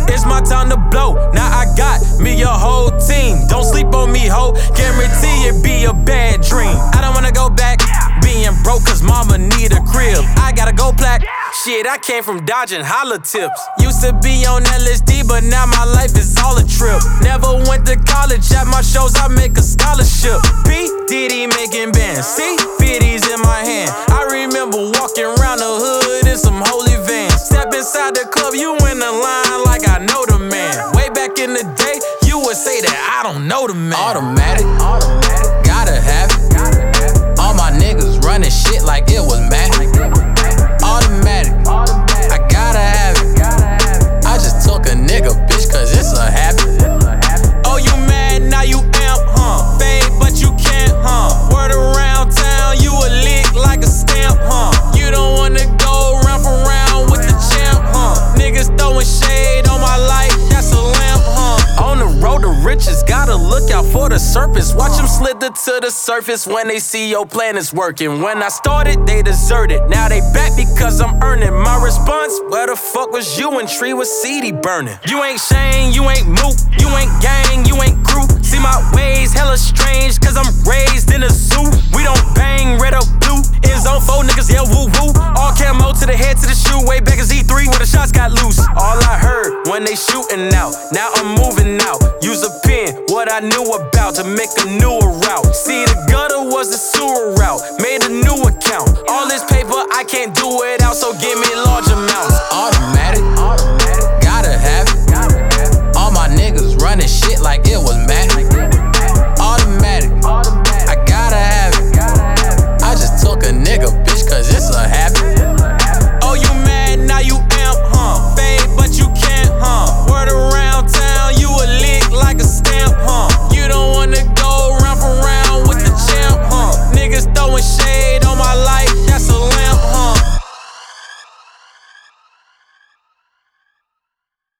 It's my time to blow. Now I got me a whole team. Don't sleep on me, ho. Guarantee it be a bad dream. I don't wanna go back being broke cause mama need a crib. I gotta go plaque. Shit, I came from dodging holla tips. Used to be on LSD, but now my life is all a trip. Never went to college, at my shows I make a scholarship. P. Diddy making bands, see? 50s in my hand. I remember walking around the hood in some holy vans. Step inside the club, you in the line like I know the man. Way back in the day, you would say that I don't know the man. Automatic, gotta have it. All my niggas running shit like it was magic. Automatic, I gotta have it. I just took a nigga, bitch, cause it's a habit. Oh, you mad, now you amp, huh? Fade, but you can't, huh? Word around town, you a lick like a stamp, huh? You don't wanna go round for round with the champ, huh? Niggas throwing shade on my life, that's a lamp, huh? On the road to riches, gotta look out for the serpents. Watch them slither to the surface when they see your plan is working. When I started, they deserted. Now they back because I'm earning. My response, where the fuck was you when Tree was seedy burning? You ain't Shane, you ain't Mook, you ain't gang, you ain't crew. See my ways hella strange cause I'm raised in a zoo. We don't bang red or blue. In zone 4 niggas yell woo woo. All camo to the head to the shoe. Way back as E3 where the shots got loose. All I heard when they shooting out. Now I'm moving out. Use a pen, what I knew about to make a newer route. See the gutter was the sewer route. Made a new account. All this paper I can't do it out, so give me large amount.